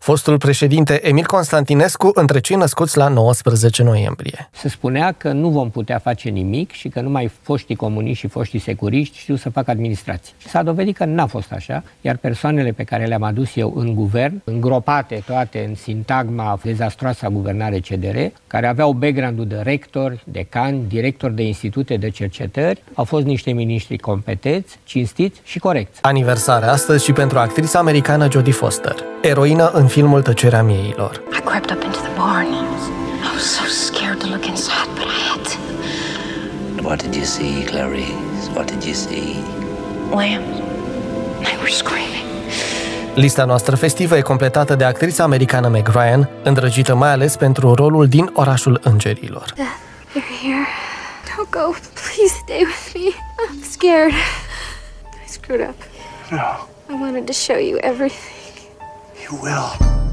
Fostul președinte Emil Constantinescu între cei născuți la 19 noiembrie. Se spunea că nu vom putea face nimic și că numai foștii comuniști și foștii securiști știu să facă administrație. S-a dovedit că n-a fost așa, iar persoanele pe care le-am adus eu în guvern, îngropate toate în sintagma dezastroasă a guvernare CDR, care aveau background-ul de rectori, decani, directori de institute de cercetări, au fost niște miniștri competenți, cinstiți și corecți. Aniversare astăzi și pentru actrița americană Jodie Foster, eroină în filmul Tăcerea mieilor. I crept up into the barn. I was so scared to look inside, but I had to. What did you see, Clarice? What did you see? Lambs. They were screaming. Lista noastră festivă e completată de actrița americană Meg Ryan, îndrăgită mai ales pentru rolul din Orașul Îngerilor. Beth, you're here. Don't go. Please stay with me. I'm scared. I screwed up. No. I wanted to show you everything. You will.